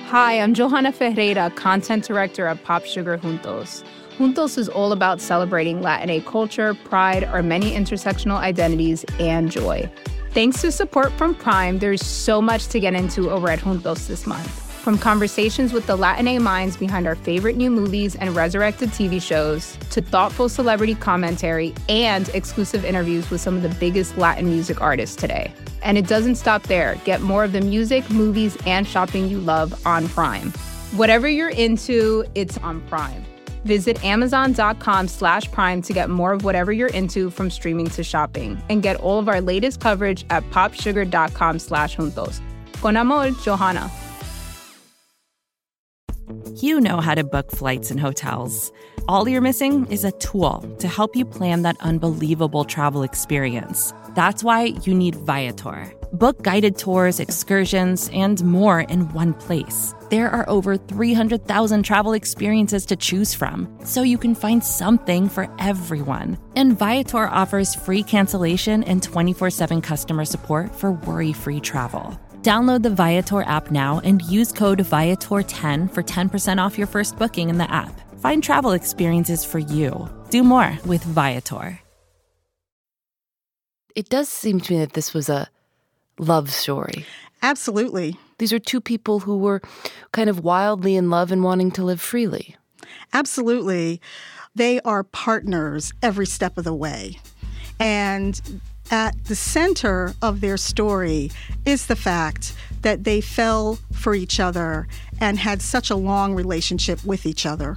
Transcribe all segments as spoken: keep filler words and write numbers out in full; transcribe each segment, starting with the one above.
Hi, I'm Johanna Ferreira, content director at Pop Sugar Juntos. Juntos is all about celebrating Latinx culture, pride, our many intersectional identities, and joy. Thanks to support from Prime, there's so much to get into over at Juntos this month. From conversations with the Latinx minds behind our favorite new movies and resurrected T V shows, to thoughtful celebrity commentary and exclusive interviews with some of the biggest Latin music artists today. And it doesn't stop there. Get more of the music, movies, and shopping you love on Prime. Whatever you're into, it's on Prime. Visit amazon.com slash prime to get more of whatever you're into, from streaming to shopping. And get all of our latest coverage at popsugar.com slash juntos. Con amor, Johanna. You know how to book flights and hotels. All you're missing is a tool to help you plan that unbelievable travel experience. That's why you need Viator. Book guided tours, excursions, and more in one place. There are over three hundred thousand travel experiences to choose from, so you can find something for everyone. And Viator offers free cancellation and twenty-four seven customer support for worry-free travel. Download the Viator app now and use code Viator ten for ten percent off your first booking in the app. Find travel experiences for you. Do more with Viator. It does seem to me that this was a love story. Absolutely. These are two people who were kind of wildly in love and wanting to live freely. Absolutely. They are partners every step of the way. And at the center of their story is the fact that they fell for each other and had such a long relationship with each other.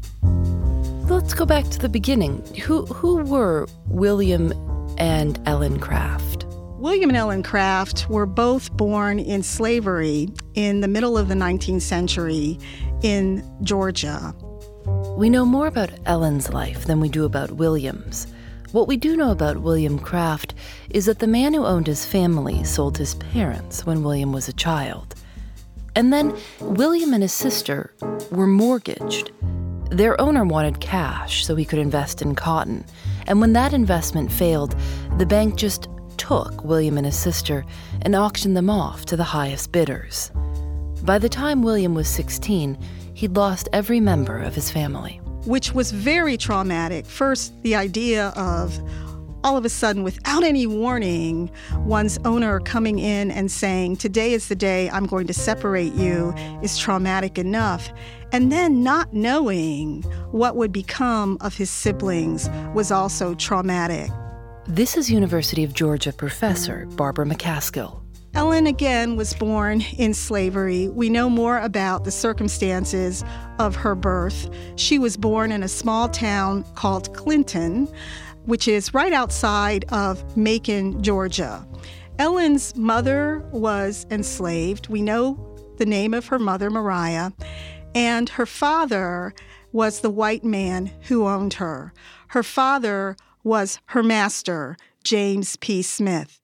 Let's go back to the beginning. Who who were William and Ellen Craft? William and Ellen Craft were both born in slavery in the middle of the nineteenth century in Georgia. We know more about Ellen's life than we do about William's. What we do know about William Craft is that the man who owned his family sold his parents when William was a child. And then William and his sister were mortgaged. Their owner wanted cash so he could invest in cotton. And when that investment failed, the bank just took William and his sister and auctioned them off to the highest bidders. By the time William was sixteen, he'd lost every member of his family. Which was very traumatic. First, the idea of all of a sudden, without any warning, one's owner coming in and saying, today is the day I'm going to separate you, is traumatic enough. And then not knowing what would become of his siblings was also traumatic. This is University of Georgia professor Barbara McCaskill. Ellen, again, was born in slavery. We know more about the circumstances of her birth. She was born in a small town called Clinton, which is right outside of Macon, Georgia. Ellen's mother was enslaved. We know the name of her mother, Mariah, and her father was the white man who owned her. Her father was her master, James P. Smith.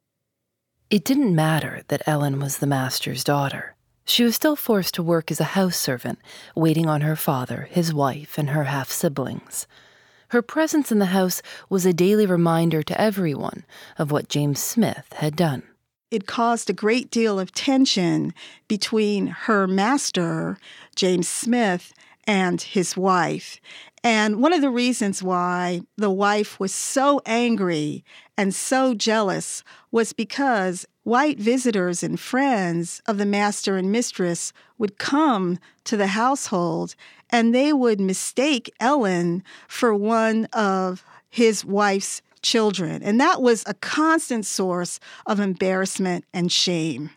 It didn't matter that Ellen was the master's daughter. She was still forced to work as a house servant, waiting on her father, his wife, and her half-siblings. Her presence in the house was a daily reminder to everyone of what James Smith had done. It caused a great deal of tension between her master, James Smith, and his wife. And one of the reasons why the wife was so angry and so jealous was because white visitors and friends of the master and mistress would come to the household, and they would mistake Ellen for one of his wife's children. And that was a constant source of embarrassment and shame.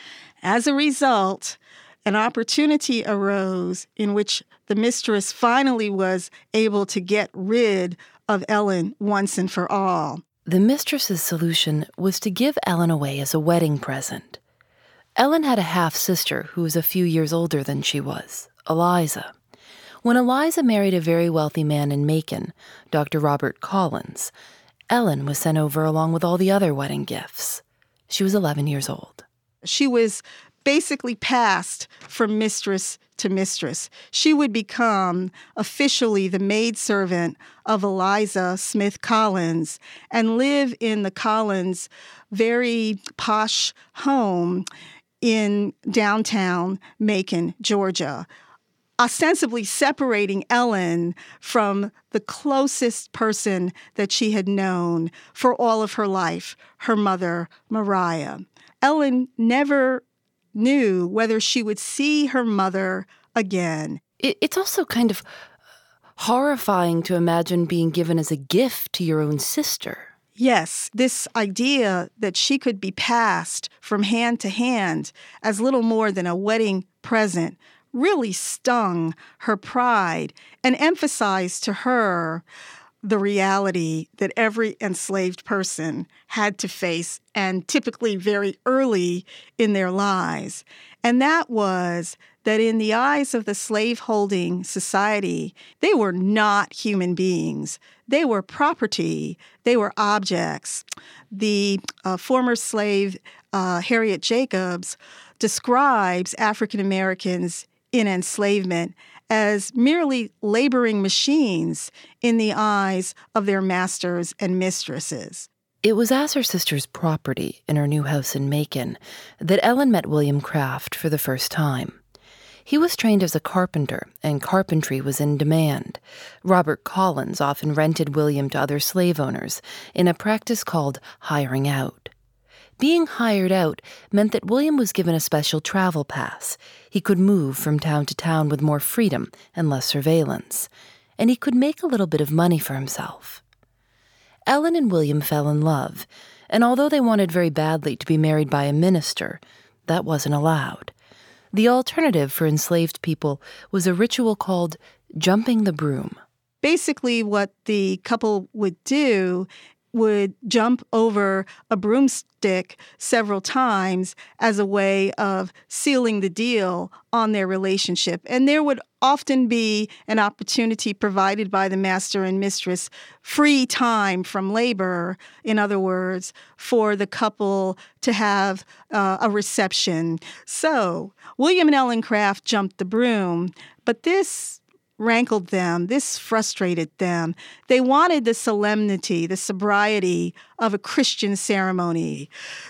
As a result, an opportunity arose in which the mistress finally was able to get rid of Ellen once and for all. The mistress's solution was to give Ellen away as a wedding present. Ellen had a half-sister who was a few years older than she was, Eliza. When Eliza married a very wealthy man in Macon, Doctor Robert Collins, Ellen was sent over along with all the other wedding gifts. She was eleven years old. She was basically passed from mistress to mistress. She would become officially the maidservant of Eliza Smith Collins and live in the Collins' very posh home in downtown Macon, Georgia, ostensibly separating Ellen from the closest person that she had known for all of her life, her mother, Mariah. Ellen never knew whether she would see her mother again. It's also kind of horrifying to imagine being given as a gift to your own sister. Yes, this idea that she could be passed from hand to hand as little more than a wedding present really stung her pride and emphasized to her the reality that every enslaved person had to face, and typically very early in their lives. And that was that in the eyes of the slaveholding society, they were not human beings. They were property. They were objects. The uh, former slave uh, Harriet Jacobs describes African Americans in enslavement as merely laboring machines in the eyes of their masters and mistresses. It was as her sister's property in her new house in Macon that Ellen met William Craft for the first time. He was trained as a carpenter, and carpentry was in demand. Robert Collins often rented William to other slave owners in a practice called hiring out. Being hired out meant that William was given a special travel pass. He could move from town to town with more freedom and less surveillance, and he could make a little bit of money for himself. Ellen and William fell in love, and although they wanted very badly to be married by a minister, that wasn't allowed. The alternative for enslaved people was a ritual called jumping the broom. Basically, what the couple would do would jump over a broomstick several times as a way of sealing the deal on their relationship. And there would often be an opportunity provided by the master and mistress, free time from labor, in other words, for the couple to have uh, a reception. So William and Ellen Craft jumped the broom, but this rankled them. This frustrated them. They wanted the solemnity, the sobriety of a Christian ceremony.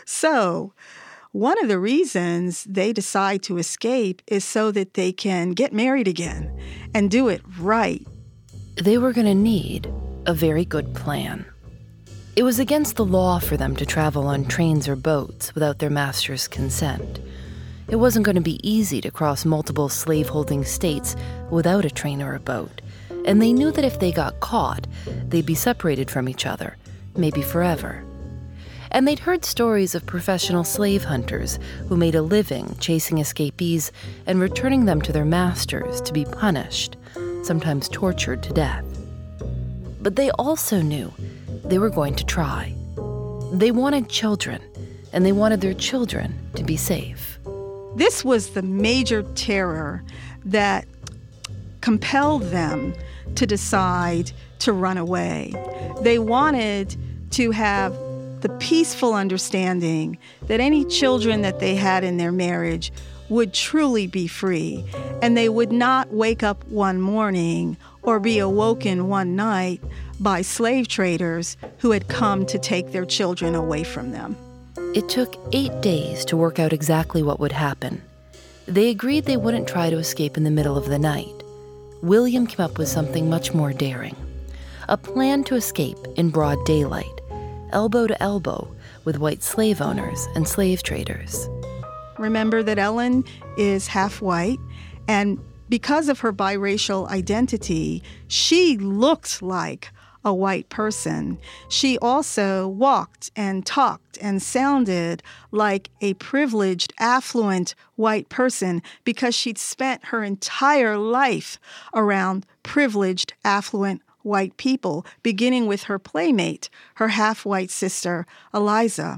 So one of the reasons they decide to escape is so that they can get married again and do it right. They were going to need a very good plan. It was against the law for them to travel on trains or boats without their master's consent. It wasn't going to be easy to cross multiple slaveholding states without a train or a boat, and they knew that if they got caught, they'd be separated from each other, maybe forever. And they'd heard stories of professional slave hunters who made a living chasing escapees and returning them to their masters to be punished, sometimes tortured to death. But they also knew they were going to try. They wanted children, and they wanted their children to be safe. This was the major terror that compelled them to decide to run away. They wanted to have the peaceful understanding that any children that they had in their marriage would truly be free, and they would not wake up one morning or be awoken one night by slave traders who had come to take their children away from them. It took eight days to work out exactly what would happen. They agreed they wouldn't try to escape in the middle of the night. William came up with something much more daring. A plan to escape in broad daylight, elbow to elbow with white slave owners and slave traders. Remember that Ellen is half white, and because of her biracial identity, she looked like a white person. She also walked and talked and sounded like a privileged, affluent white person because she'd spent her entire life around privileged, affluent white people, beginning with her playmate, her half-white sister, Eliza.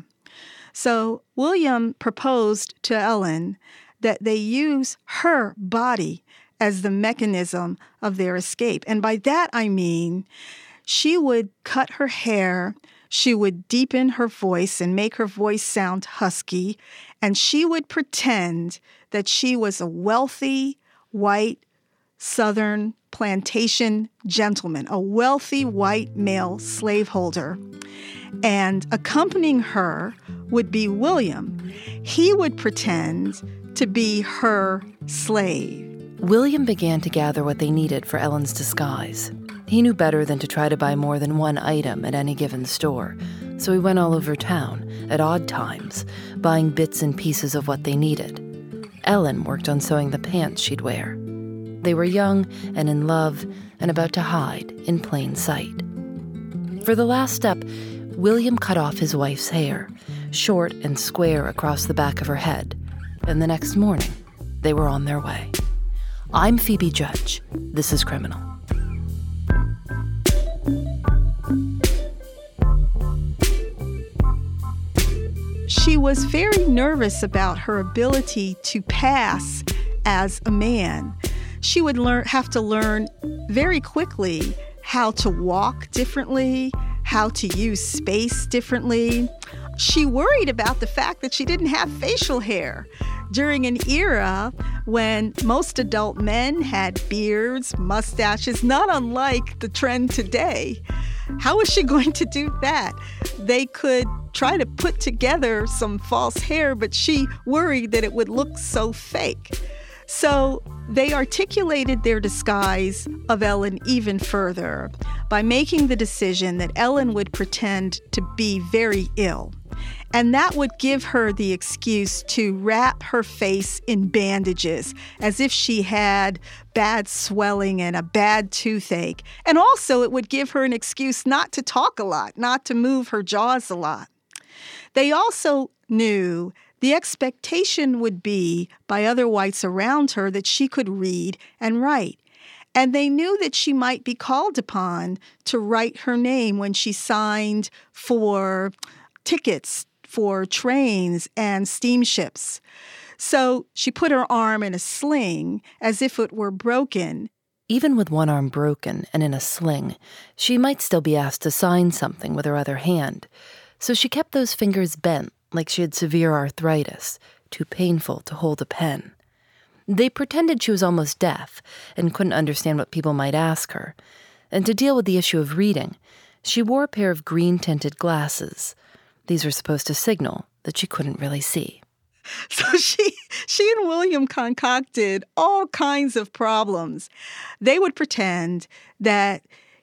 So William proposed to Ellen that they use her body as the mechanism of their escape. And by that I mean she would cut her hair, she would deepen her voice and make her voice sound husky, and she would pretend that she was a wealthy, white, Southern plantation gentleman, a wealthy white male slaveholder. And accompanying her would be William. He would pretend to be her slave. William began to gather what they needed for Ellen's disguise. He knew better than to try to buy more than one item at any given store, so he went all over town at odd times, buying bits and pieces of what they needed. Ellen worked on sewing the pants she'd wear. They were young and in love and about to hide in plain sight. For the last step, William cut off his wife's hair, short and square across the back of her head, and the next morning, they were on their way. I'm Phoebe Judge. This is Criminal. She was very nervous about her ability to pass as a man. She would learn, have to learn very quickly how to walk differently, how to use space differently. She worried about the fact that she didn't have facial hair during an era when most adult men had beards, mustaches, not unlike the trend today. How was she going to do that? They could try to put together some false hair, but she worried that it would look so fake. So they articulated their disguise of Ellen even further by making the decision that Ellen would pretend to be very ill. And that would give her the excuse to wrap her face in bandages as if she had bad swelling and a bad toothache. And also it would give her an excuse not to talk a lot, not to move her jaws a lot. They also knew the expectation would be by other whites around her that she could read and write. And they knew that she might be called upon to write her name when she signed for tickets for trains and steamships. So she put her arm in a sling as if it were broken. Even with one arm broken and in a sling, she might still be asked to sign something with her other hand. So she kept those fingers bent like she had severe arthritis, too painful to hold a pen. They pretended she was almost deaf and couldn't understand what people might ask her. And to deal with the issue of reading, she wore a pair of green-tinted glasses. These were supposed to signal that she couldn't really see. So she she and William concocted all kinds of problems. They would pretend that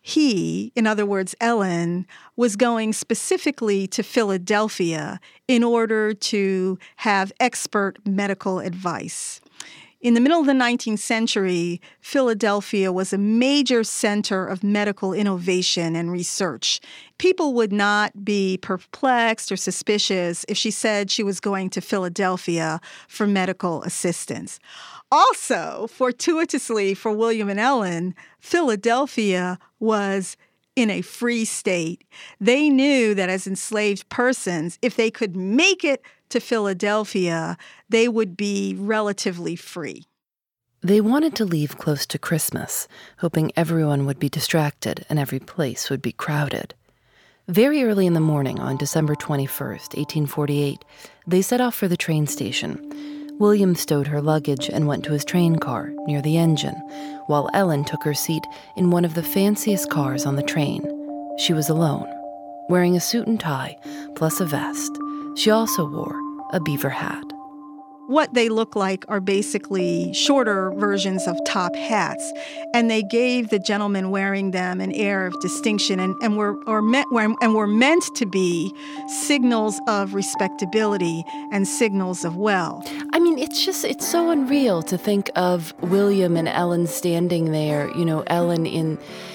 he, in other words, Ellen, was going specifically to Philadelphia in order to have expert medical advice. In the middle of the nineteenth century, Philadelphia was a major center of medical innovation and research. People would not be perplexed or suspicious if she said she was going to Philadelphia for medical assistance. Also, fortuitously for William and Ellen, Philadelphia was in a free state. They knew that as enslaved persons, if they could make it to Philadelphia, they would be relatively free. They wanted to leave close to Christmas, hoping everyone would be distracted and every place would be crowded. Very early in the morning on December twenty-first, eighteen forty-eight, they set off for the train station. William stowed her luggage and went to his train car near the engine, while Ellen took her seat in one of the fanciest cars on the train. She was alone, wearing a suit and tie plus a vest. She also wore a beaver hat. What they look like are basically shorter versions of top hats, and they gave the gentleman wearing them an air of distinction and, and, were, or meant, and were meant to be signals of respectability and signals of wealth. I mean, it's just, it's so unreal to think of William and Ellen standing there, you know, Ellen in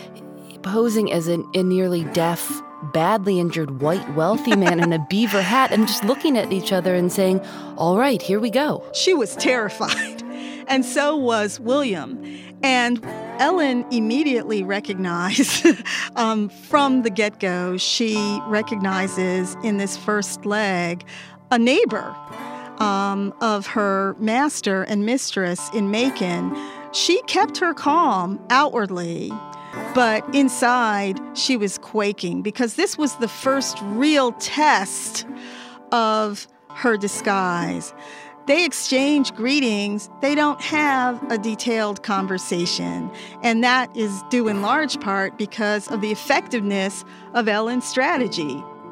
posing as a, a nearly deaf, badly injured white wealthy man in a beaver hat and just looking at each other and saying, all right, here we go. She was terrified, and so was William. And Ellen immediately recognized um, from the get-go, she recognizes in this first leg a neighbor um, of her master and mistress in Macon. She kept her calm outwardly, but inside, she was quaking because this was the first real test of her disguise. They exchange greetings. They don't have a detailed conversation. And that is due in large part because of the effectiveness of Ellen's strategy.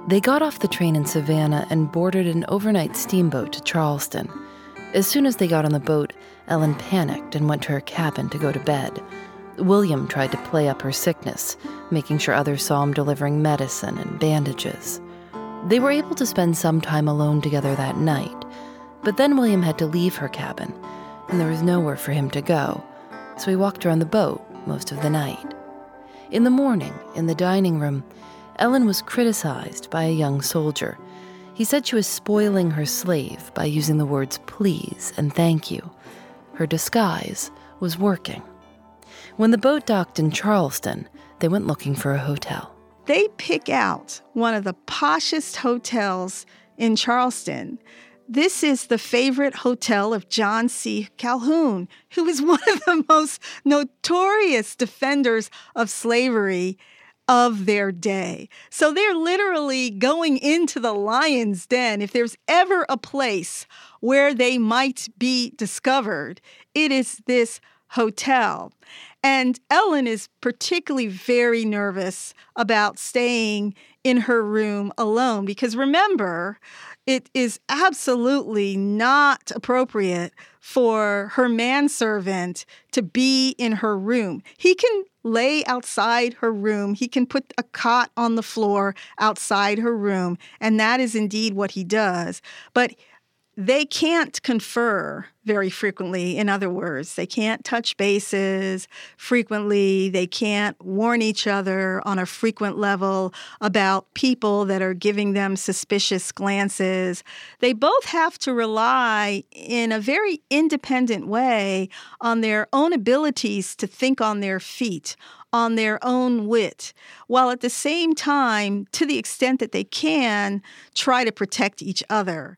They got off the train in Savannah and boarded an overnight steamboat to Charleston. As soon as they got on the boat, Ellen panicked and went to her cabin to go to bed. William tried to play up her sickness, making sure others saw him delivering medicine and bandages. They were able to spend some time alone together that night, but then William had to leave her cabin, and there was nowhere for him to go, so he walked around the boat most of the night. In the morning, in the dining room, Ellen was criticized by a young soldier. He said she was spoiling her slave by using the words please and thank you. Her disguise was working. When the boat docked in Charleston, they went looking for a hotel. They pick out one of the poshest hotels in Charleston. This is the favorite hotel of John C. Calhoun, who is one of the most notorious defenders of slavery of their day. So they're literally going into the lion's den. If there's ever a place where they might be discovered, it is this hotel. And Ellen is particularly very nervous about staying in her room alone because remember, it is absolutely not appropriate for her manservant to be in her room. He can lay outside her room. He can put a cot on the floor outside her room, and that is indeed what he does. But they can't confer very frequently. In other words, they can't touch bases frequently. They can't warn each other on a frequent level about people that are giving them suspicious glances. They both have to rely in a very independent way on their own abilities to think on their feet, on their own wit, while at the same time, to the extent that they can, try to protect each other.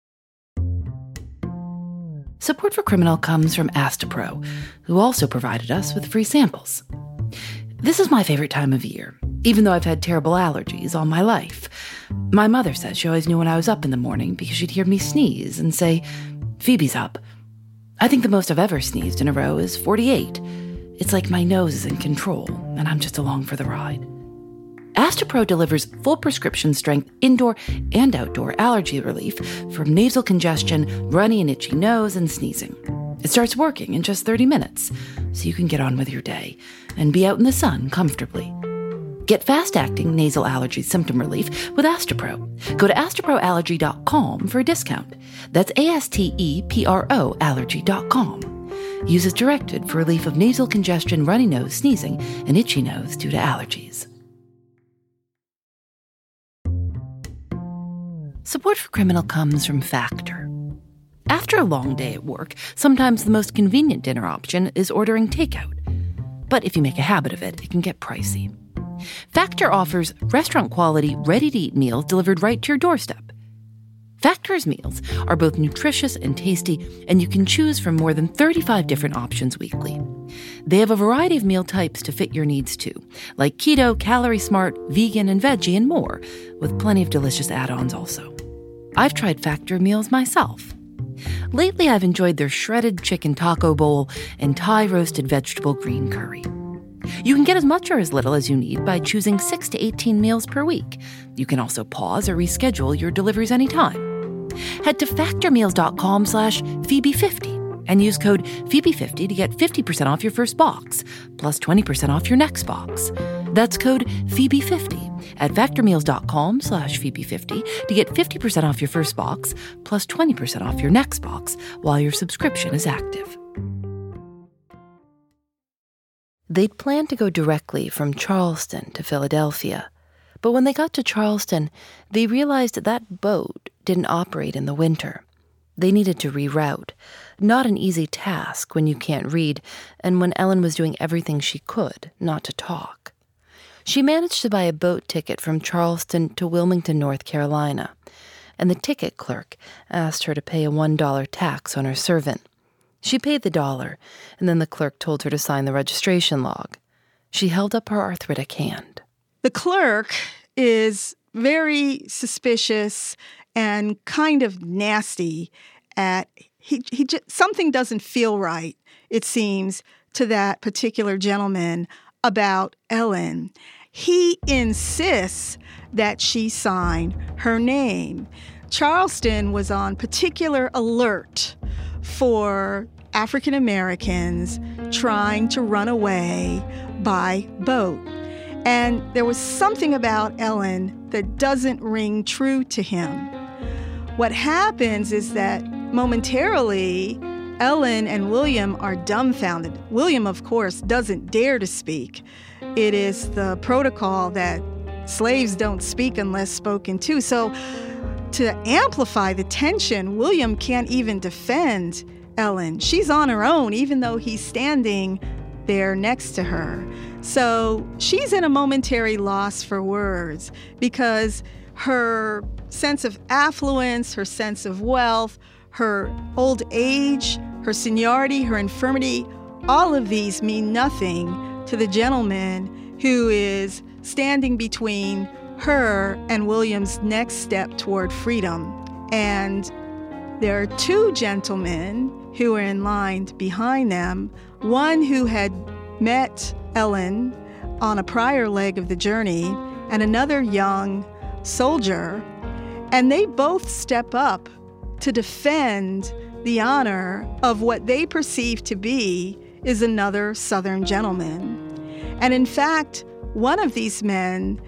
Support for Criminal comes from Astepro, who also provided us with free samples. This is my favorite time of year, even though I've had terrible allergies all my life. My mother said she always knew when I was up in the morning because she'd hear me sneeze and say, "Phoebe's up." I think the most I've ever sneezed in a row is forty-eight. It's like my nose is in control, and I'm just along for the ride. Astepro delivers full prescription-strength indoor and outdoor allergy relief from nasal congestion, runny and itchy nose, and sneezing. It starts working in just thirty minutes, so you can get on with your day and be out in the sun comfortably. Get fast-acting nasal allergy symptom relief with Astepro. Go to astepro allergy dot com for a discount. That's A S T E P R O allergy dot com. Use as directed for relief of nasal congestion, runny nose, sneezing, and itchy nose due to allergies. Support for Criminal comes from Factor. After a long day at work, sometimes the most convenient dinner option is ordering takeout. But if you make a habit of it, it can get pricey. Factor offers restaurant-quality, ready-to-eat meals delivered right to your doorstep. Factor's meals are both nutritious and tasty, and you can choose from more than thirty-five different options weekly. They have a variety of meal types to fit your needs too, like keto, calorie smart, vegan, and veggie, and more, with plenty of delicious add-ons also. I've tried Factor meals myself. Lately, I've enjoyed their shredded chicken taco bowl and Thai roasted vegetable green curry. You can get as much or as little as you need by choosing six to eighteen meals per week. You can also pause or reschedule your deliveries anytime. Head to factormeals.com slash Phoebe50 and use code Phoebe fifty to get fifty percent off your first box, plus twenty percent off your next box. That's code Phoebe fifty at factormeals.com slash Phoebe50 to get fifty percent off your first box, plus twenty percent off your next box while your subscription is active. They'd planned to go directly from Charleston to Philadelphia, but when they got to Charleston, they realized that boat didn't operate in the winter. They needed to reroute. Not an easy task when you can't read, and when Ellen was doing everything she could not to talk. She managed to buy a boat ticket from Charleston to Wilmington, North Carolina, and the ticket clerk asked her to pay a one dollar tax on her servant. She paid the dollar, and then the clerk told her to sign the registration log. She held up her arthritic hand. The clerk is very suspicious and kind of nasty at he he just, something doesn't feel right, it seems, to that particular gentleman about Ellen. he insists that she sign her name. Charleston was on particular alert for African Americans trying to run away by boat. And there was something about Ellen that doesn't ring true to him. What happens is that momentarily, Ellen and William are dumbfounded. William, of course, doesn't dare to speak. It is the protocol that slaves don't speak unless spoken to. So to amplify the tension, William can't even defend Ellen. She's on her own, even though he's standing there next to her. So she's in a momentary loss for words because her sense of affluence, her sense of wealth, her old age, her seniority, her infirmity, all of these mean nothing to the gentleman who is standing between her and William's next step toward freedom. And there are two gentlemen who are in line behind them, one who had met Ellen on a prior leg of the journey, and another young soldier, and they both step up to defend the honor of what they perceive to be is another Southern gentleman. And in fact, one of these men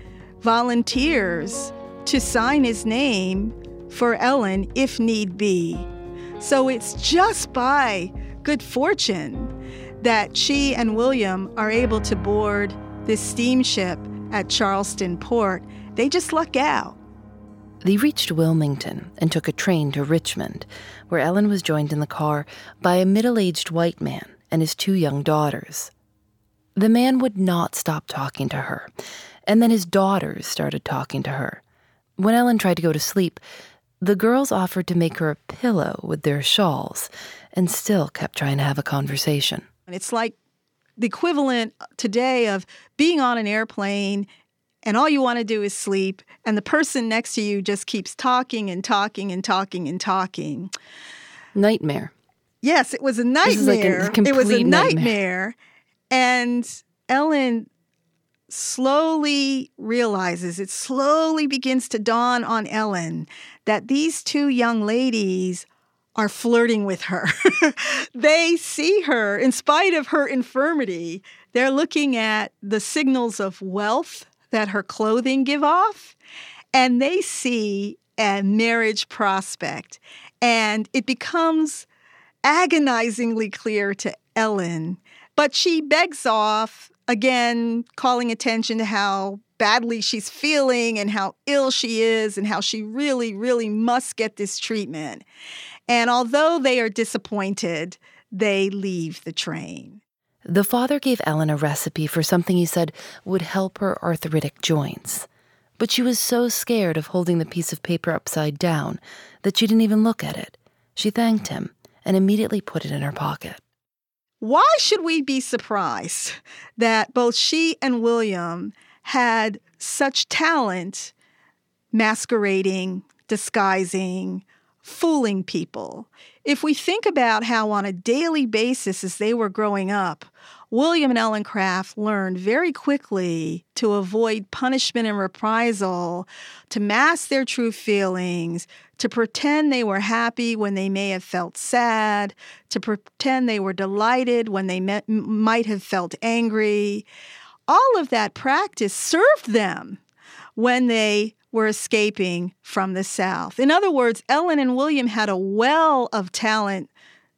volunteers to sign his name for Ellen if need be. So it's just by good fortune that she and William are able to board this steamship at Charleston Port. They just luck out. They reached Wilmington and took a train to Richmond, where Ellen was joined in the car by a middle-aged white man and his two young daughters. The man would not stop talking to her, and then his daughters started talking to her. When Ellen tried to go to sleep, the girls offered to make her a pillow with their shawls and still kept trying to have a conversation. It's like the equivalent today of being on an airplane and all you want to do is sleep, and the person next to you just keeps talking and talking and talking and talking. Nightmare. Yes, it was a nightmare. This is like a complete it was a nightmare. nightmare. And Ellen slowly realizes, it slowly begins to dawn on Ellen that these two young ladies are flirting with her. They see her, in spite of her infirmity, they're looking at the signals of wealth that her clothing give off, and they see a marriage prospect. And it becomes agonizingly clear to Ellen, but she begs off, again, calling attention to how badly she's feeling and how ill she is and how she really, really must get this treatment. And although they are disappointed, they leave the train. The father gave Ellen a recipe for something he said would help her arthritic joints. But she was so scared of holding the piece of paper upside down that she didn't even look at it. She thanked him and immediately put it in her pocket. Why should we be surprised that both she and William had such talent masquerading, disguising, fooling people? If we think about how on a daily basis as they were growing up, William and Ellen Craft learned very quickly to avoid punishment and reprisal, to mask their true feelings, to pretend they were happy when they may have felt sad, to pretend they were delighted when they met, might have felt angry. All of that practice served them when they were escaping from the South. In other words, Ellen and William had a well of talent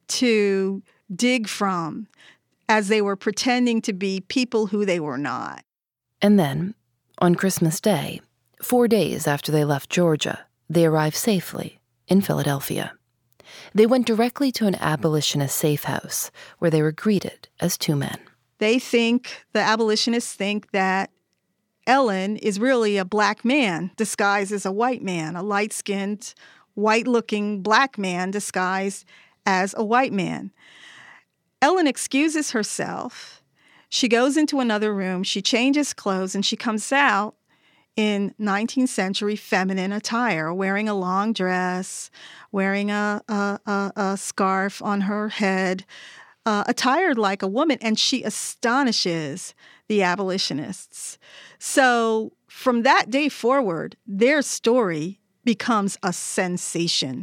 to dig from as they were pretending to be people who they were not. And then, on Christmas Day, four days after they left Georgia, they arrived safely in Philadelphia. They went directly to an abolitionist safe house where they were greeted as two men. They think, the abolitionists think that Ellen is really a black man disguised as a white man, a light-skinned, white-looking black man disguised as a white man. Ellen excuses herself. She goes into another room, she changes clothes, and she comes out in nineteenth century feminine attire, wearing a long dress, wearing a, a, a, a scarf on her head, uh, attired like a woman, and she astonishes the abolitionists. So from that day forward, their story becomes a sensation.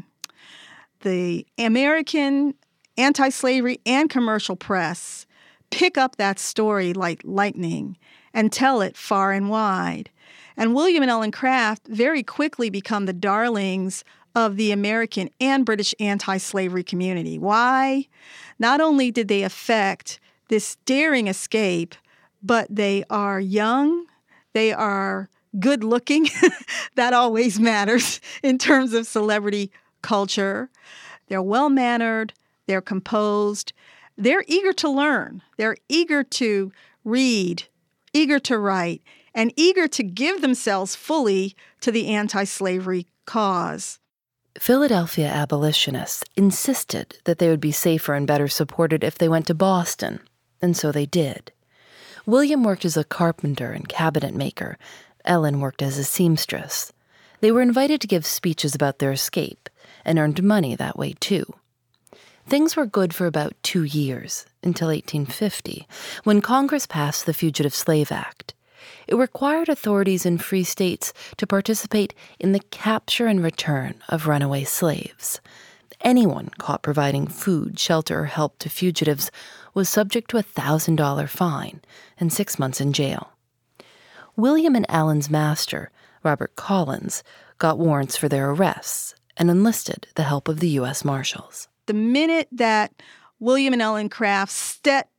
The American anti-slavery and commercial press pick up that story like lightning and tell it far and wide. And William and Ellen Craft very quickly become the darlings of the American and British anti-slavery community. Why? Not only did they effect this daring escape, but they are young, they are good-looking. That always matters in terms of celebrity culture. They're well-mannered, they're composed, they're eager to learn, they're eager to read, eager to write, and eager to give themselves fully to the anti-slavery cause. Philadelphia abolitionists insisted that they would be safer and better supported if they went to Boston, and so they did. William worked as a carpenter and cabinet maker. Ellen worked as a seamstress. They were invited to give speeches about their escape and earned money that way, too. Things were good for about two years, until eighteen fifty, when Congress passed the Fugitive Slave Act. It required authorities in free states to participate in the capture and return of runaway slaves. Anyone caught providing food, shelter, or help to fugitives was subject to a one thousand dollars fine and six months in jail. William and Ellen's master, Robert Collins, got warrants for their arrests and enlisted the help of the U S Marshals. The minute that William and Ellen Craft stepped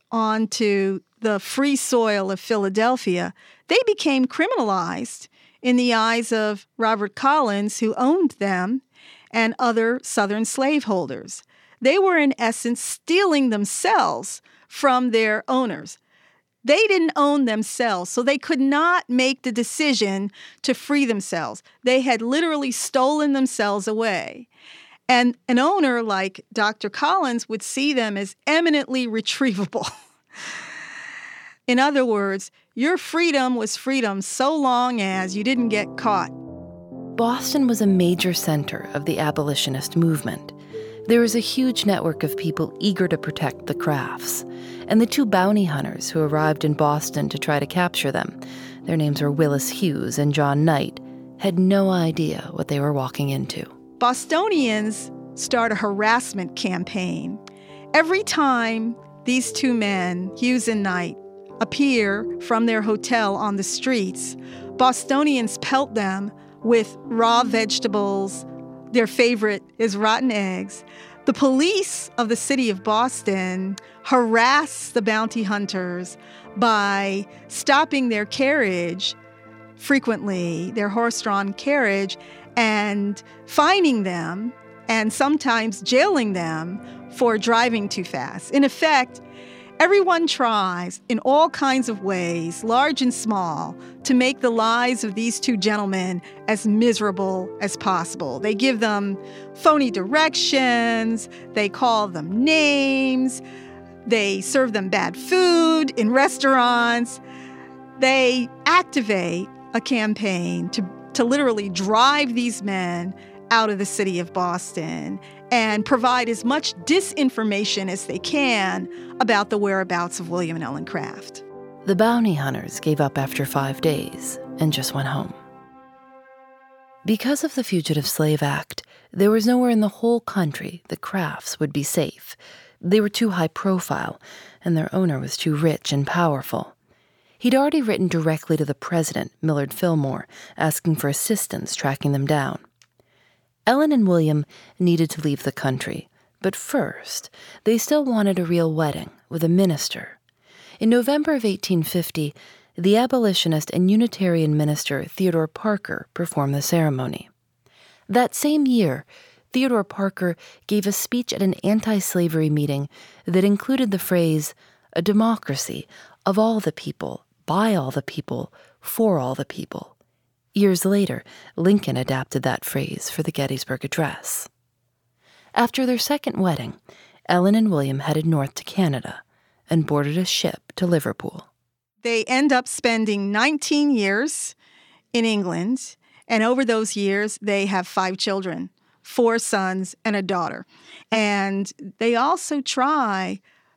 onto the free soil of Philadelphia, they became criminalized in the eyes of Robert Collins, who owned them, and other Southern slaveholders. They were, in essence, stealing themselves from their owners. They didn't own themselves, so they could not make the decision to free themselves. They had literally stolen themselves away. And an owner like Doctor Collins would see them as eminently retrievable. In other words, your freedom was freedom so long as you didn't get caught. Boston was a major center of the abolitionist movement. There was a huge network of people eager to protect the Crafts, and the two bounty hunters who arrived in Boston to try to capture them, their names were Willis Hughes and John Knight, had no idea what they were walking into. Bostonians start a harassment campaign. Every time these two men, Hughes and Knight, appear from their hotel on the streets, Bostonians pelt them with raw vegetables. Their favorite is rotten eggs. The police of the city of Boston harass the bounty hunters by stopping their carriage, frequently their horse-drawn carriage, and fining them and sometimes jailing them for driving too fast. In effect, everyone tries in all kinds of ways, large and small, to make the lives of these two gentlemen as miserable as possible. They give them phony directions, they call them names, they serve them bad food in restaurants. They activate a campaign to, to literally drive these men out of the city of Boston and provide as much disinformation as they can about the whereabouts of William and Ellen Craft. The bounty hunters gave up after five days and just went home. Because of the Fugitive Slave Act, there was nowhere in the whole country the Crafts would be safe. They were too high profile, and their owner was too rich and powerful. He'd already written directly to the president, Millard Fillmore, asking for assistance tracking them down. Ellen and William needed to leave the country, but first, they still wanted a real wedding with a minister. In November of eighteen fifty, the abolitionist and Unitarian minister Theodore Parker performed the ceremony. That same year, Theodore Parker gave a speech at an anti-slavery meeting that included the phrase, "a democracy of all the people, by all the people, for all the people." Years later, Lincoln adapted that phrase for the Gettysburg Address. After their second wedding, Ellen and William headed north to Canada and boarded a ship to Liverpool. They end up spending nineteen years in England, and over those years, they have five children, four sons and a daughter. And they also try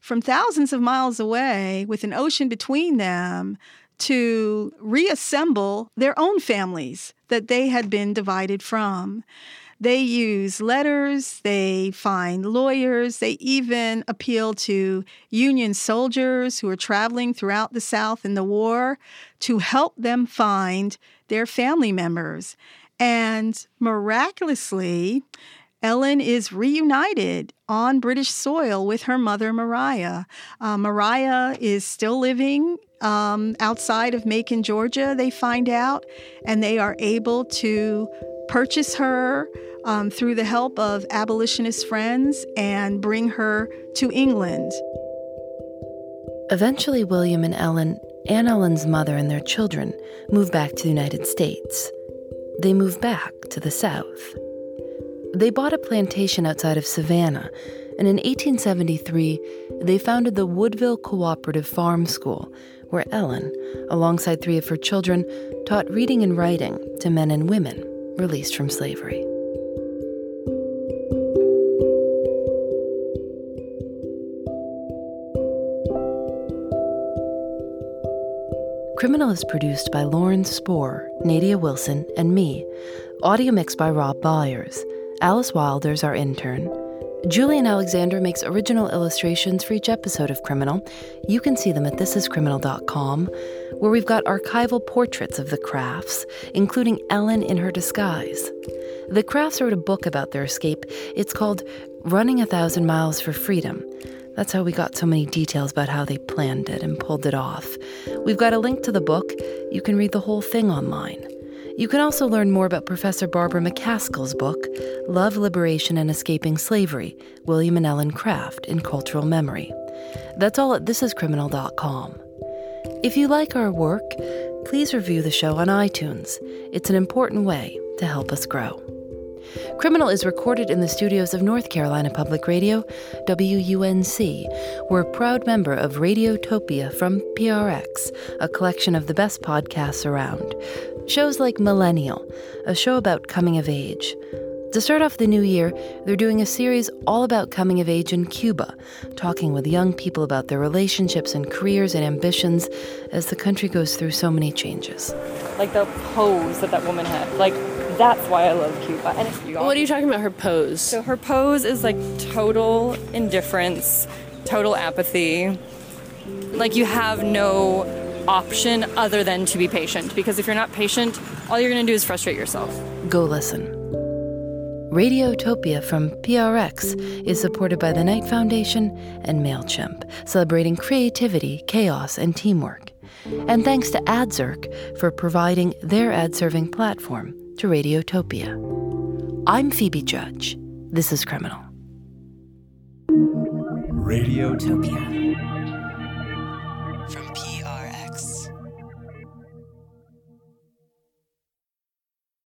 from thousands of miles away with an ocean between them to reassemble their own families that they had been divided from. They use letters, they find lawyers, they even appeal to Union soldiers who are traveling throughout the South in the war to help them find their family members. And miraculously, Ellen is reunited on British soil with her mother, Maria. Uh, Maria is still living um, outside of Macon, Georgia, they find out, and they are able to purchase her um, through the help of abolitionist friends and bring her to England. Eventually, William and Ellen, and Ellen's mother and their children, move back to the United States. They move back to the South. They bought a plantation outside of Savannah, and in eighteen seventy-three, they founded the Woodville Cooperative Farm School, where Ellen, alongside three of her children, taught reading and writing to men and women released from slavery. Criminal is produced by Lauren Spohr, Nadia Wilson, and me. Audio mixed by Rob Byers. Alice Wilder's our intern. Julian Alexander makes original illustrations for each episode of Criminal. You can see them at this is criminal dot com, where we've got archival portraits of the Crafts, including Ellen in her disguise. The Crafts wrote a book about their escape. It's called Running a Thousand Miles for Freedom. That's how we got so many details about how they planned it and pulled it off. We've got a link to the book. You can read the whole thing online. You can also learn more about Professor Barbara McCaskill's book, Love, Liberation, and Escaping Slavery, William and Ellen Craft in Cultural Memory. That's all at this is criminal dot com. If you like our work, please review the show on iTunes. It's an important way to help us grow. Criminal is recorded in the studios of North Carolina Public Radio, W U N C. We're a proud member of Radiotopia from P R X, a collection of the best podcasts around. Shows like Millennial, a show about coming of age. To start off the new year, they're doing a series all about coming of age in Cuba, talking with young people about their relationships and careers and ambitions as the country goes through so many changes. Like the pose that that woman had, like, that's why I love Cuba. And it's, what are you talking about, her pose? So her pose is like total indifference, total apathy. Like you have no option other than to be patient, because if you're not patient, all you're going to do is frustrate yourself. Go listen. Radiotopia from P R X is supported by the Knight Foundation and MailChimp, celebrating creativity, chaos, and teamwork. And thanks to AdZerk for providing their ad-serving platform to Radiotopia. I'm Phoebe Judge. This is Criminal. Radiotopia from P